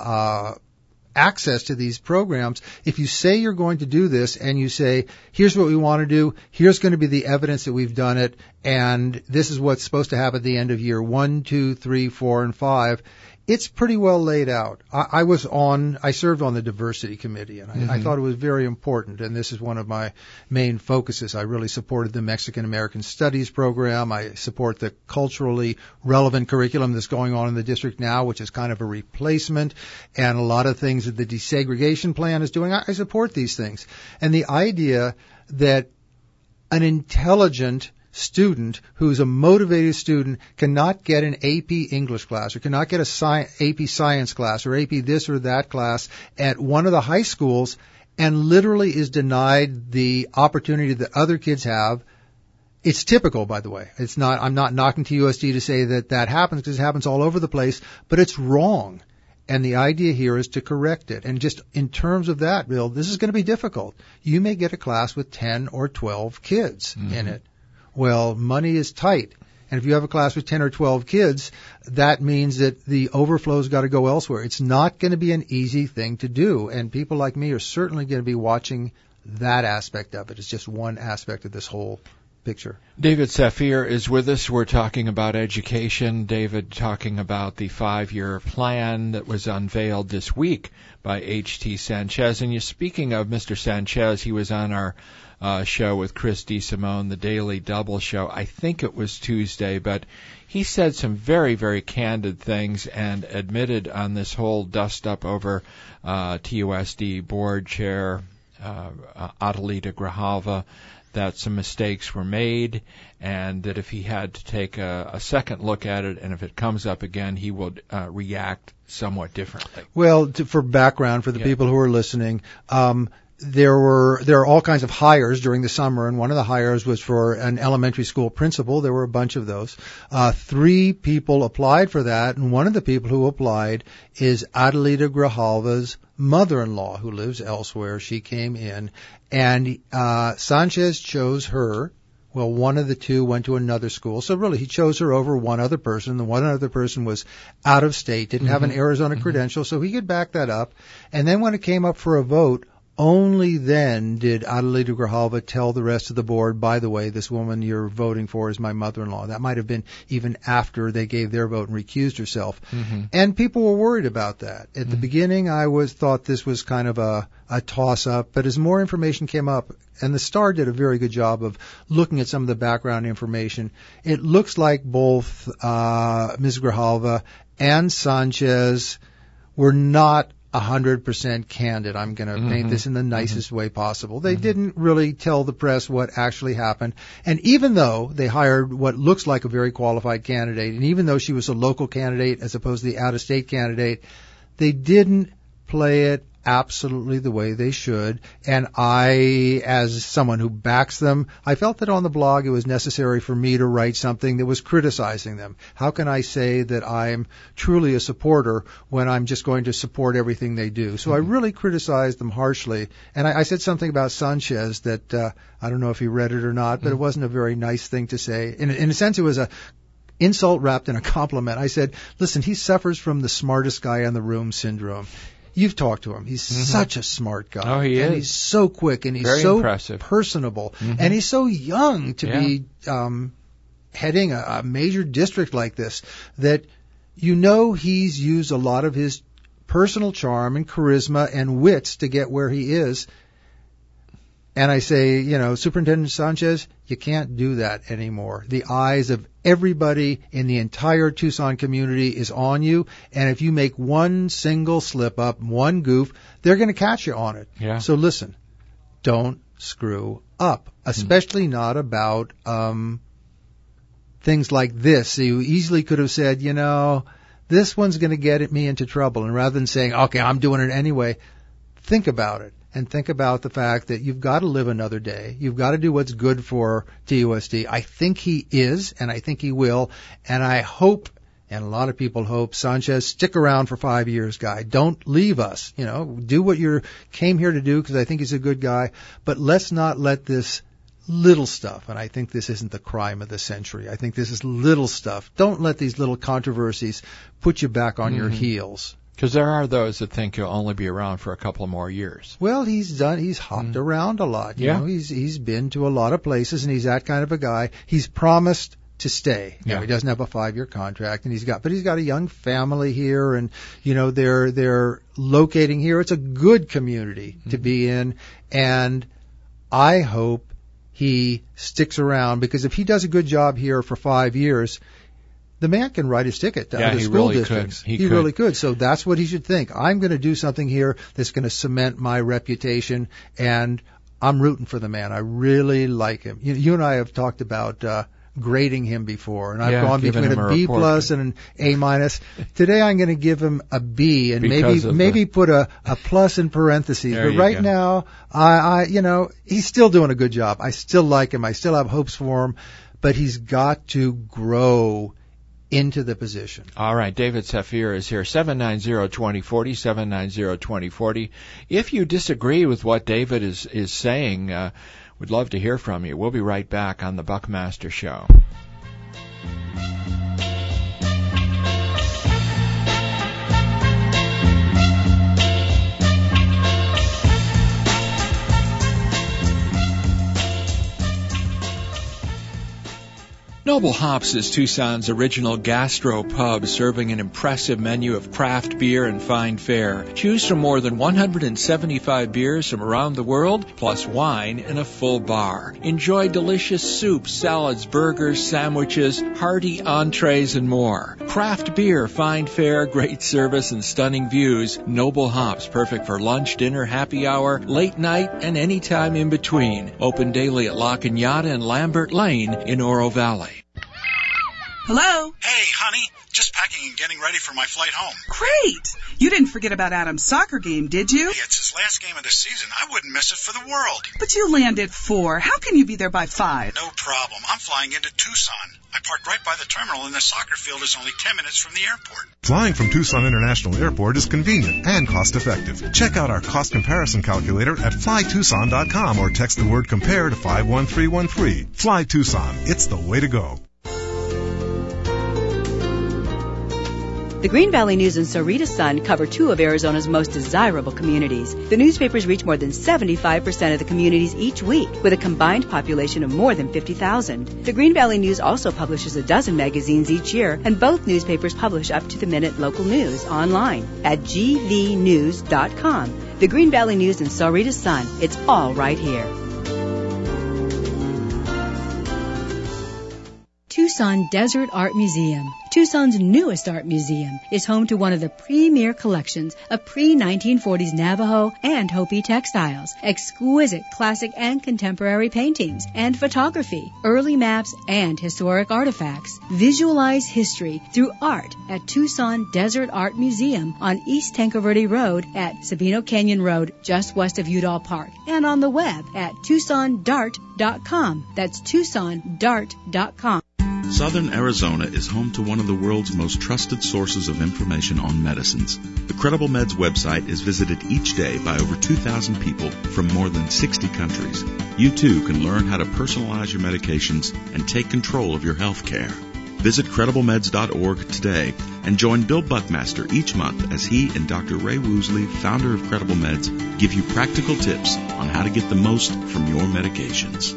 access to these programs. If you say you're going to do this and you say, here's what we want to do, here's going to be the evidence that we've done it, and this is what's supposed to happen at the end of year 1, 2, 3, 4, and 5, it's pretty well laid out. I served on the diversity committee, and I thought it was very important, and this is one of my main focuses. I really supported the Mexican American Studies program. I support the culturally relevant curriculum that's going on in the district now, which is kind of a replacement, and a lot of things that the desegregation plan is doing. I support these things. And the idea that an intelligent student who's a motivated student cannot get an AP English class, or cannot get a AP Science class, or AP this or that class at one of the high schools, and literally is denied the opportunity that other kids have. It's typical, by the way. I'm not knocking TUSD to say that happens, because it happens all over the place, but it's wrong. And the idea here is to correct it. And just in terms of that, Bill, this is going to be difficult. You may get a class with 10 or 12 kids in it. Well, money is tight. And if you have a class with 10 or 12 kids, that means that the overflow's got to go elsewhere. It's not going to be an easy thing to do. And people like me are certainly going to be watching that aspect of it. It's just one aspect of this whole picture. David Safir is with us. We're talking about education. David talking about the 5-year plan that was unveiled this week by H.T. Sanchez. And you're speaking of Mr. Sanchez. He was on our show with Chris DeSimone, the Daily Double show. I think it was Tuesday, but he said some very, very candid things and admitted on this whole dust-up over TUSD board chair Adelita Grijalva that some mistakes were made, and that if he had to take a second look at it, and if it comes up again, he would react somewhat differently. Well, for background, for the people who are listening, there are all kinds of hires during the summer, and one of the hires was for an elementary school principal. There were a bunch of those. 3 people applied for that, and one of the people who applied is Adelita Grijalva's mother-in-law, who lives elsewhere. She came in, and Sanchez chose her. Well, one of the 2 went to another school, so really he chose her over one other person. The one other person was out of state, didn't have an Arizona credential, so he could back that up. And then when it came up for a vote, only then did Adelita Grijalva tell the rest of the board, by the way, this woman you're voting for is my mother-in-law. That might have been even after they gave their vote and recused herself. Mm-hmm. And people were worried about that. At the beginning, I thought this was kind of a toss-up, but as more information came up, and the Star did a very good job of looking at some of the background information, it looks like both Ms. Grijalva and Sanchez were not 100% candid. I'm going to paint this in the nicest way possible. They didn't really tell the press what actually happened. And even though they hired what looks like a very qualified candidate, and even though she was a local candidate as opposed to the out-of-state candidate, they didn't play it absolutely the way they should. And I, as someone who backs them, I felt that on the blog it was necessary for me to write something that was criticizing them. How can I say that I'm truly a supporter when I'm just going to support everything they do? So I really criticized them harshly. And I said something about Sanchez that I don't know if he read it or not, but it wasn't a very nice thing to say. In a sense, it was a insult wrapped in a compliment. I said, listen, he suffers from the smartest guy in the room syndrome. You've talked to him. He's such a smart guy. Oh, he is. And he's so quick, and he's very so impressive. Personable. And he's so young to be heading a major district like this that he's used a lot of his personal charm and charisma and wits to get where he is. And I say, Superintendent Sanchez, you can't do that anymore. The eyes of everybody in the entire Tucson community is on you, and if you make one single slip up, one goof, they're going to catch you on it. Yeah. So listen, don't screw up, especially not about things like this. You easily could have said, this one's going to get me into trouble, and rather than saying, okay, I'm doing it anyway, think about it. And think about the fact that you've got to live another day. You've got to do what's good for TUSD. I think he is, and I think he will. And I hope, and a lot of people hope, Sanchez, stick around for 5 years, guy. Don't leave us. Do what you came here to do, because I think he's a good guy. But let's not let this little stuff, and I think this isn't the crime of the century. I think this is little stuff. Don't let these little controversies put you back on your heels. Because there are those that think he'll only be around for a couple more years. Well, he's hopped around a lot. You know, he's been to a lot of places, and he's that kind of a guy. He's promised to stay. He doesn't have a 5-year contract, and he's got a young family here, and they're locating here. It's a good community to be in, and I hope he sticks around, because if he does a good job here for 5 years, the man can write his ticket to other school districts. He really could. So that's what he should think. I'm going to do something here that's going to cement my reputation, and I'm rooting for the man. I really like him. You and I have talked about grading him before, and I've gone between a B plus and an A minus. Today I'm going to give him a B, and maybe put a plus in parentheses. But right now, he's still doing a good job. I still like him. I still have hopes for him, but he's got to grow into the position. All right, David Safir is here, 790-2040, 790-2040. If you disagree with what David is saying, we'd love to hear from you. We'll be right back on the Buckmaster Show. Noble Hops is Tucson's original gastro pub, serving an impressive menu of craft beer and fine fare. Choose from more than 175 beers from around the world, plus wine and a full bar. Enjoy delicious soups, salads, burgers, sandwiches, hearty entrees, and more. Craft beer, fine fare, great service, and stunning views. Noble Hops, perfect for lunch, dinner, happy hour, late night, and any time in between. Open daily at La Cañada and Lambert Lane in Oro Valley. Hello? Hey, honey. Just packing and getting ready for my flight home. Great! You didn't forget about Adam's soccer game, did you? Hey, it's his last game of the season. I wouldn't miss it for the world. But you land at 4. How can you be there by 5? No problem. I'm flying into Tucson. I parked right by the terminal, and the soccer field is only 10 minutes from the airport. Flying from Tucson International Airport is convenient and cost-effective. Check out our cost comparison calculator at flytucson.com or text the word compare to 51313. Fly Tucson. It's the way to go. The Green Valley News and Sarita Sun cover two of Arizona's most desirable communities. The newspapers reach more than 75% of the communities each week, with a combined population of more than 50,000. The Green Valley News also publishes a dozen magazines each year, and both newspapers publish up-to-the-minute local news online at gvnews.com. The Green Valley News and Sarita Sun. It's all right here. Tucson Desert Art Museum. Tucson's newest art museum is home to one of the premier collections of pre-1940s Navajo and Hopi textiles, exquisite classic and contemporary paintings and photography, early maps, and historic artifacts. Visualize history through art at Tucson Desert Art Museum on East Tanqueverde Road at Sabino Canyon Road, just west of Udall Park, and on the web at TucsonDart.com. That's TucsonDart.com. Southern Arizona is home to one of the world's most trusted sources of information on medicines. The Credible Meds website is visited each day by over 2,000 people from more than 60 countries. You too can learn how to personalize your medications and take control of your health care. Visit CredibleMeds.org today and join Bill Buckmaster each month as he and Dr. Ray Woosley, founder of Credible Meds, give you practical tips on how to get the most from your medications.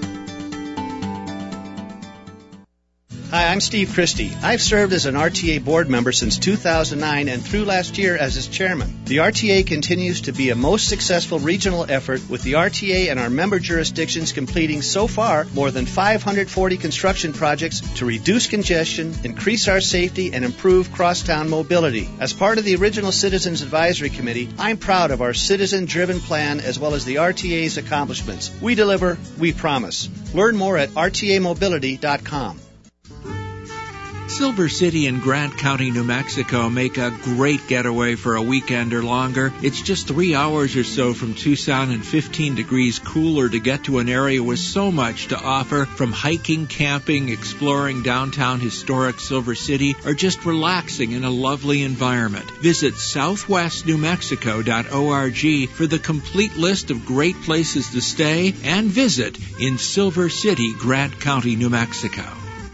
Hi, I'm Steve Christie. I've served as an RTA board member since 2009 and through last year as its chairman. The RTA continues to be a most successful regional effort, with the RTA and our member jurisdictions completing so far more than 540 construction projects to reduce congestion, increase our safety, and improve crosstown mobility. As part of the original Citizens Advisory Committee, I'm proud of our citizen-driven plan as well as the RTA's accomplishments. We deliver, we promise. Learn more at rtamobility.com. Silver City and Grant County, New Mexico make a great getaway for a weekend or longer. It's just 3 hours or so from Tucson and 15 degrees cooler to get to an area with so much to offer, from hiking, camping, exploring downtown historic Silver City, or just relaxing in a lovely environment. Visit southwestnewmexico.org for the complete list of great places to stay and visit in Silver City, Grant County, New Mexico.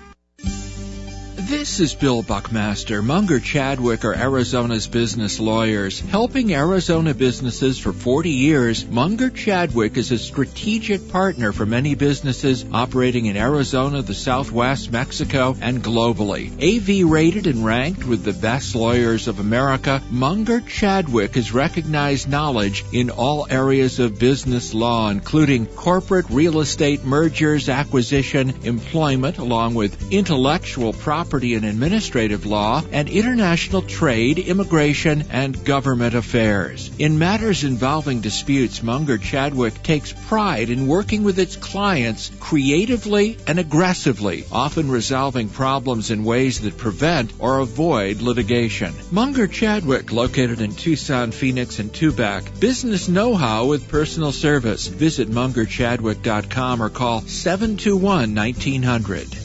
This is Bill Buckmaster. Munger Chadwick are Arizona's business lawyers. Helping Arizona businesses for 40 years, Munger Chadwick is a strategic partner for many businesses operating in Arizona, the Southwest, Mexico, and globally. AV rated and ranked with the best lawyers of America, Munger Chadwick has recognized knowledge in all areas of business law, including corporate real estate, mergers, acquisition, employment, along with intellectual property and administrative law, and international trade, immigration, and government affairs. In matters involving disputes, Munger Chadwick takes pride in working with its clients creatively and aggressively, often resolving problems in ways that prevent or avoid litigation. Munger Chadwick, located in Tucson, Phoenix, and Tubac. Business know-how with personal service. Visit MungerChadwick.com or call 721-1900.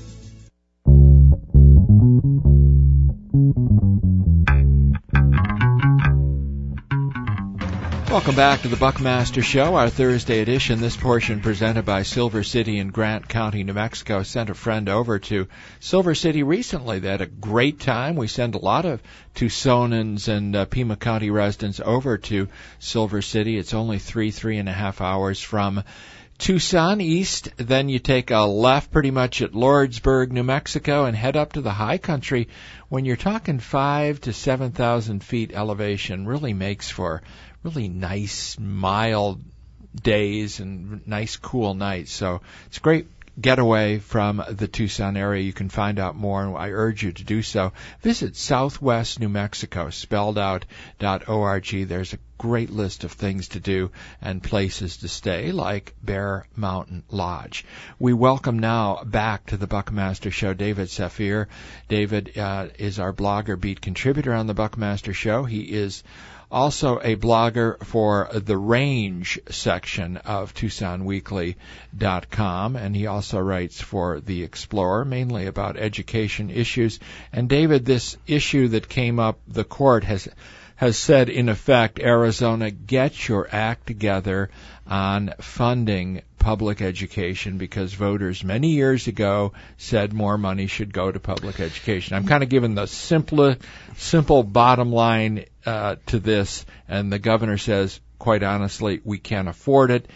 Welcome back to the Buckmaster Show, our Thursday edition. This portion presented by Silver City in Grant County, New Mexico. Sent a friend over to Silver City recently. They had a great time. We send a lot of Tucsonans and Pima County residents over to Silver City. It's only 3.5 hours from Tucson east. Then you take a left pretty much at Lordsburg, New Mexico, and head up to the high country. When you're talking 5,000 to 7,000 feet elevation, really makes for really nice, mild days and nice, cool nights. So it's a great getaway from the Tucson area. You can find out more, and I urge you to do so. Visit Southwest New Mexico, spelled out, .org. There's a great list of things to do and places to stay, like Bear Mountain Lodge. We welcome now back to the Buckmaster Show David Saphir. David is our blogger beat contributor on the Buckmaster Show. He is also a blogger for the Range section of TucsonWeekly.com, and he also writes for The Explorer, mainly about education issues. And David, this issue that came up, the court has has said, in effect, Arizona, get your act together on funding public education, because voters many years ago said more money should go to public education. I'm kind of giving the simple bottom line to this, and the governor says, quite honestly, we can't afford it.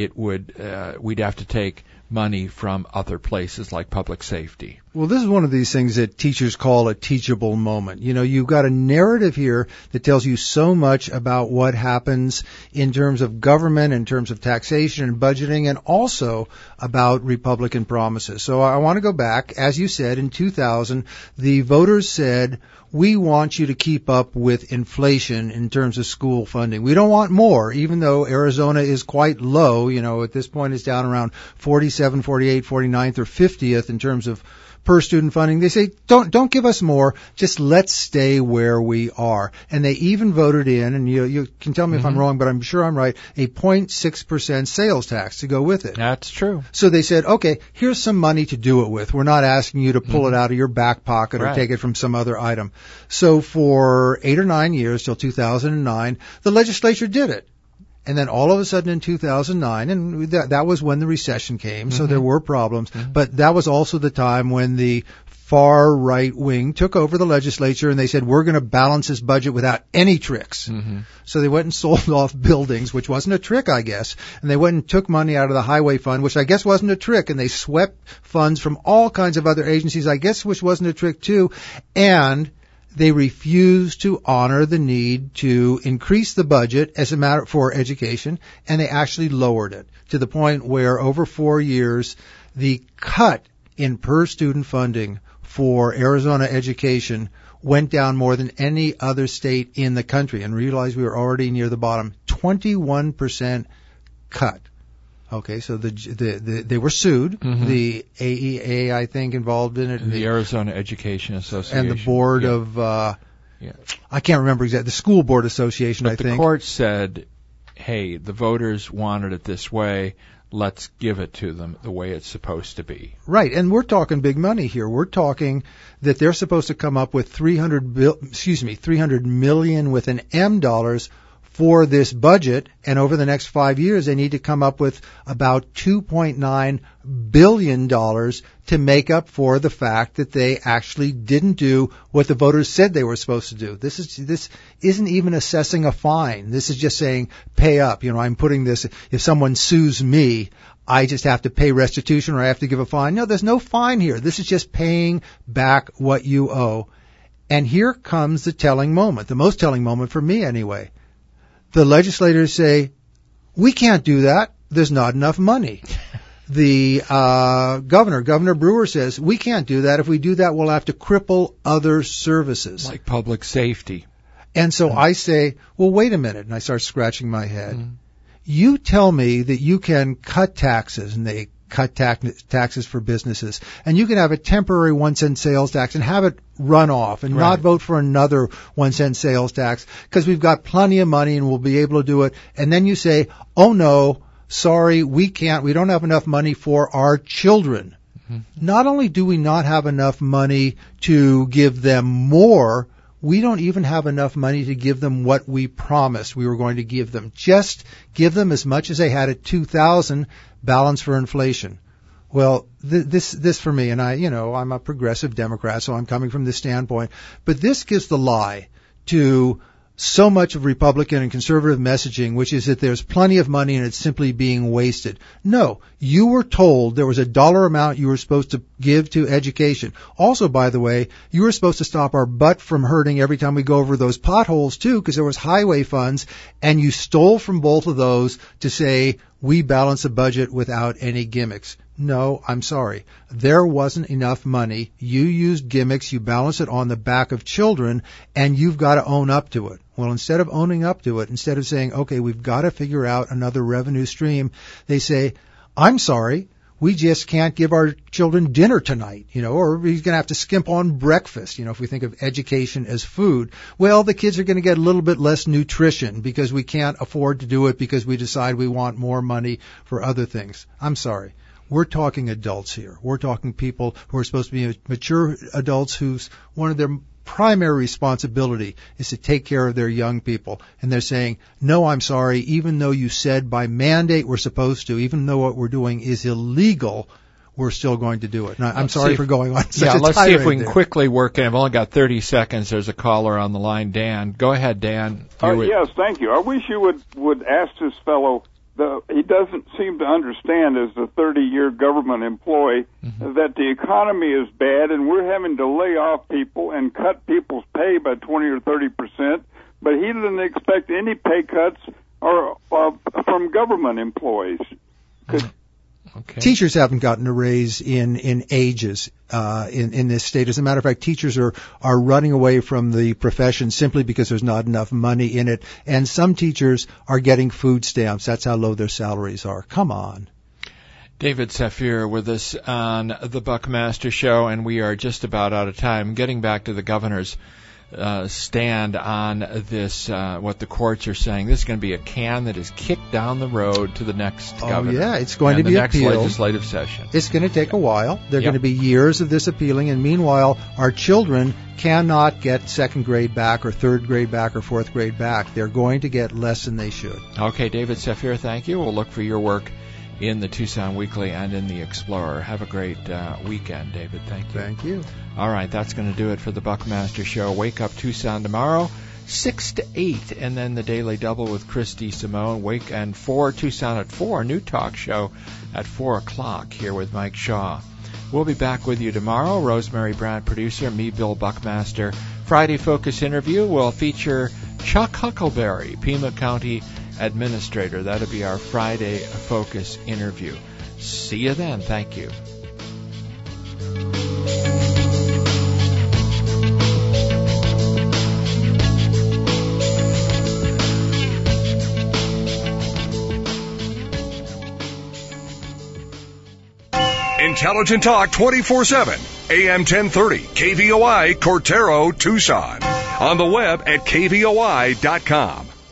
We'd have to take money from other places like public safety. Well, this is one of these things that teachers call a teachable moment. You know, you've got a narrative here that tells you so much about what happens in terms of government, in terms of taxation and budgeting, and also about Republican promises. So I want to go back. As you said, in 2000, the voters said, we want you to keep up with inflation in terms of school funding. We don't want more, even though Arizona is quite low. You know, at this point it's down around 47, 48, 49th, or 50th in terms of per student funding. They say, don't give us more, just let's stay where we are. And they even voted in, and you can tell me if I'm wrong, but I'm sure I'm right, a 0.6% sales tax to go with it. That's true. So they said, okay, here's some money to do it with. We're not asking you to pull it out of your back pocket or take it from some other item. So for 8 or 9 years, till 2009, the legislature did it. And then all of a sudden in 2009, and that was when the recession came, so there were problems, but that was also the time when the far right wing took over the legislature and they said, we're going to balance this budget without any tricks. So they went and sold off buildings, which wasn't a trick, I guess, and they went and took money out of the highway fund, which I guess wasn't a trick, and they swept funds from all kinds of other agencies, I guess, which wasn't a trick too, and they refused to honor the need to increase the budget as a matter for education, and they actually lowered it to the point where over 4 years, the cut in per student funding for Arizona education went down more than any other state in the country. And realize we were already near the bottom. 21% cut. Okay, so they were sued. The AEA, I think, involved in it. The Arizona Education Association. And the board of, I can't remember exactly, the School Board Association, but the court said, hey, the voters wanted it this way. Let's give it to them the way it's supposed to be. Right, and we're talking big money here. We're talking that they're supposed to come up with 300 million with an M dollars for this budget, and over the next 5 years, they need to come up with about $2.9 billion to make up for the fact that they actually didn't do what the voters said they were supposed to do. This isn't even assessing a fine. This is just saying, pay up. You know, I'm putting this, if someone sues me, I just have to pay restitution or I have to give a fine. No, there's no fine here. This is just paying back what you owe. And here comes the telling moment, the most telling moment for me anyway. The legislators say, we can't do that. There's not enough money. The Governor Brewer says, we can't do that. If we do that, we'll have to cripple other services. Like public safety. And so I say, well, wait a minute. And I start scratching my head. You tell me that you can cut taxes, and they cut taxes for businesses, and you can have a temporary 1-cent sales tax and have it run off and not vote for another 1-cent sales tax because we've got plenty of money and we'll be able to do it. And then you say, oh no, sorry, we can't, we don't have enough money for our children. Not only do we not have enough money to give them more, we don't even have enough money to give them what we promised we were going to give them. Just give them as much as they had at 2000, balance for inflation. Well, this for me, and I'm a progressive Democrat, so I'm coming from this standpoint, but this gives the lie to so much of Republican and conservative messaging, which is that there's plenty of money and it's simply being wasted. No, you were told there was a dollar amount you were supposed to give to education. Also, by the way, you were supposed to stop our butt from hurting every time we go over those potholes too, because there was highway funds, and you stole from both of those to say we balance a budget without any gimmicks. No, I'm sorry. There wasn't enough money. You used gimmicks. You balance it on the back of children, and you've got to own up to it. Well, instead of owning up to it, instead of saying, okay, we've got to figure out another revenue stream, they say, I'm sorry, we just can't give our children dinner tonight, or we're going to have to skimp on breakfast, if we think of education as food. Well, the kids are going to get a little bit less nutrition because we can't afford to do it because we decide we want more money for other things. I'm sorry. We're talking adults here. We're talking people who are supposed to be mature adults whose one of their primary responsibility is to take care of their young people. And they're saying, no, I'm sorry, even though you said by mandate we're supposed to, even though what we're doing is illegal, we're still going to do it. Now, I'm sorry for going on such a tirade. Let's see if we can quickly work in. I've only got 30 seconds. There's a caller on the line, Dan. Go ahead, Dan. Yes, thank you. I wish you would ask this fellow, he doesn't seem to understand as a 30-year government employee that the economy is bad and we're having to lay off people and cut people's pay by 20 or 30%, but he doesn't expect any pay cuts from government employees. Okay. Teachers haven't gotten a raise in ages in this state. As a matter of fact, teachers are running away from the profession simply because there's not enough money in it. And some teachers are getting food stamps. That's how low their salaries are. Come on. David Safir with us on the Buckmaster Show, and we are just about out of time. Getting back to the governor's stand on this, what the courts are saying. This is going to be a can that is kicked down the road to the next governor. Yeah, it's going to be appealed. The next legislative session. It's going to take a while. There are going to be years of this appealing, and meanwhile, our children cannot get second grade back or third grade back or fourth grade back. They're going to get less than they should. Okay, David Safir, thank you. We'll look for your work in the Tucson Weekly and in the Explorer. Have a great weekend, David. Thank you. Thank you. All right, that's going to do it for the Buckmaster Show. Wake Up Tucson tomorrow, 6 to 8, and then the Daily Double with Christy Simone. And 4, Tucson at 4, new talk show at 4 o'clock here with Mike Shaw. We'll be back with you tomorrow. Rosemary Brandt, producer, me, Bill Buckmaster. Friday Focus interview will feature Chuck Huckleberry, Pima County Administrator. That'll be our Friday Focus interview. See you then. Thank you. Intelligent Talk 24/7. AM 1030, KVOI, Cortero, Tucson. On the web at kvoi.com.